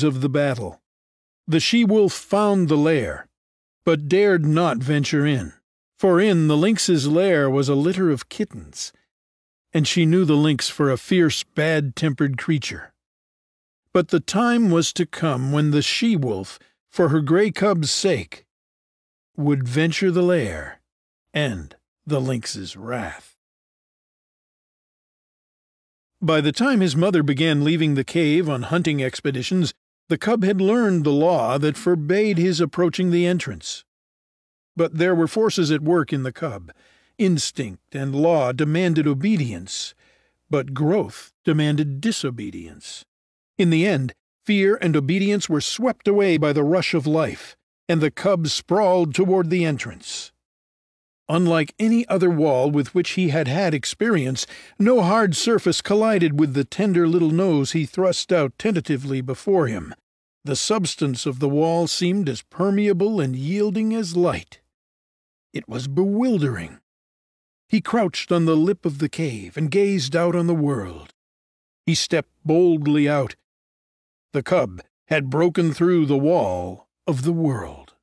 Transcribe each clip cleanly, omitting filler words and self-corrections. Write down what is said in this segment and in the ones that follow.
of the battle. The she-wolf found the lair, but dared not venture in, for in the lynx's lair was a litter of kittens, and she knew the lynx for a fierce, bad-tempered creature. But the time was to come when the she-wolf, for her grey cub's sake, would venture the lair, and the lynx's wrath. By the time his mother began leaving the cave on hunting expeditions, the cub had learned the law that forbade his approaching the entrance. But there were forces at work in the cub. Instinct and law demanded obedience, but growth demanded disobedience. In the end, fear and obedience were swept away by the rush of life, and the cub sprawled toward the entrance. Unlike any other wall with which he had had experience, no hard surface collided with the tender little nose he thrust out tentatively before him. The substance of the wall seemed as permeable and yielding as light. It was bewildering. He crouched on the lip of the cave and gazed out on the world. He stepped boldly out. The cub had broken through the wall of the world.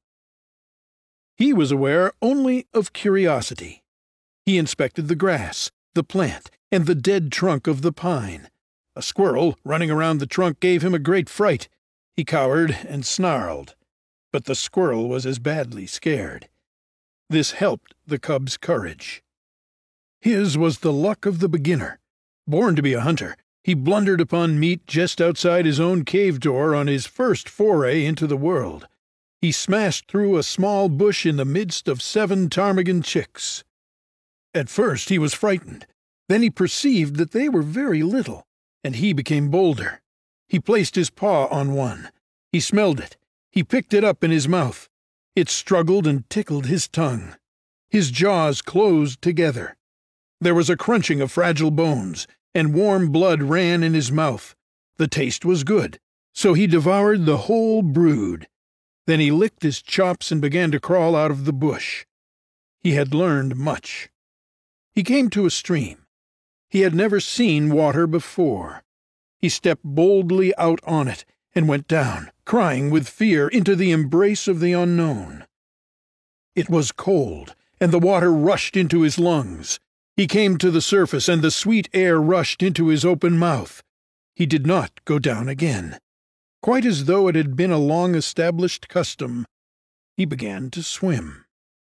He was aware only of curiosity. He inspected the grass, the plant, and the dead trunk of the pine. A squirrel running around the trunk gave him a great fright. He cowered and snarled, but the squirrel was as badly scared. This helped the cub's courage. His was the luck of the beginner. Born to be a hunter, he blundered upon meat just outside his own cave door on his first foray into the world. He smashed through a small bush in the midst of 7 ptarmigan chicks. At first he was frightened. Then he perceived that they were very little, and he became bolder. He placed his paw on one. He smelled it. He picked it up in his mouth. It struggled and tickled his tongue. His jaws closed together. There was a crunching of fragile bones, and warm blood ran in his mouth. The taste was good, so he devoured the whole brood. Then he licked his chops and began to crawl out of the bush. He had learned much. He came to a stream. He had never seen water before. He stepped boldly out on it and went down, crying with fear, into the embrace of the unknown. It was cold, and the water rushed into his lungs. He came to the surface, and the sweet air rushed into his open mouth. He did not go down again. Quite as though it had been a long-established custom, he began to swim.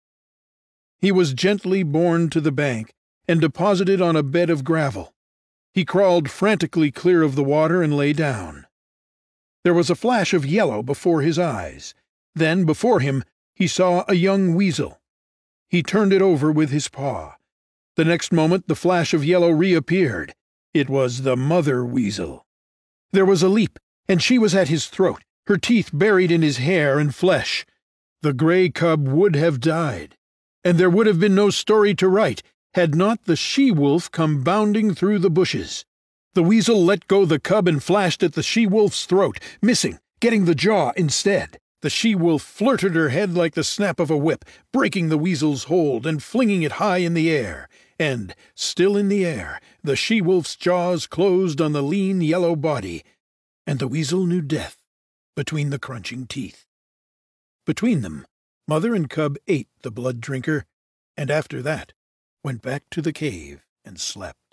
He was gently borne to the bank and deposited on a bed of gravel. He crawled frantically clear of the water and lay down. There was a flash of yellow before his eyes. Then, before him, he saw a young weasel. He turned it over with his paw. The next moment the flash of yellow reappeared. It was the mother weasel. There was a leap, and she was at his throat, her teeth buried in his hair and flesh. The grey cub would have died, and there would have been no story to write had not the she-wolf come bounding through the bushes. The weasel let go the cub and flashed at the she-wolf's throat, missing, getting the jaw instead. The she-wolf flirted her head like the snap of a whip, breaking the weasel's hold and flinging it high in the air. And, still in the air, the she-wolf's jaws closed on the lean yellow body, and the weasel knew death between the crunching teeth. Between them, mother and cub ate the blood drinker, and after that went back to the cave and slept.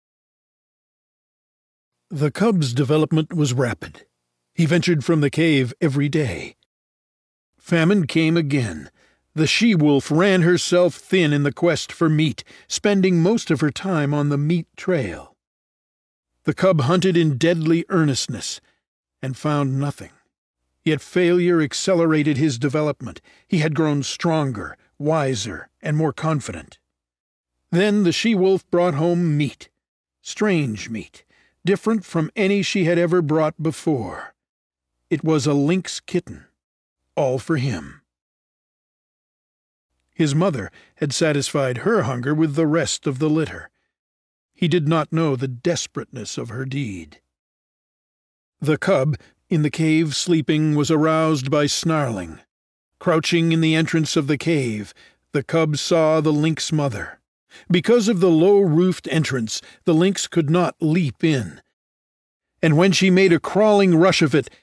The cub's development was rapid. He ventured from the cave every day. Famine came again. The she-wolf ran herself thin in the quest for meat, spending most of her time on the meat trail. The cub hunted in deadly earnestness, and found nothing. Yet failure accelerated his development. He had grown stronger, wiser, and more confident. Then the she-wolf brought home meat, strange meat, different from any she had ever brought before. It was a lynx kitten, all for him. His mother had satisfied her hunger with the rest of the litter. He did not know the desperateness of her deed. The cub, in the cave sleeping, was aroused by snarling. Crouching in the entrance of the cave, the cub saw the lynx mother. Because of the low-roofed entrance, the lynx could not leap in. And when she made a crawling rush of it,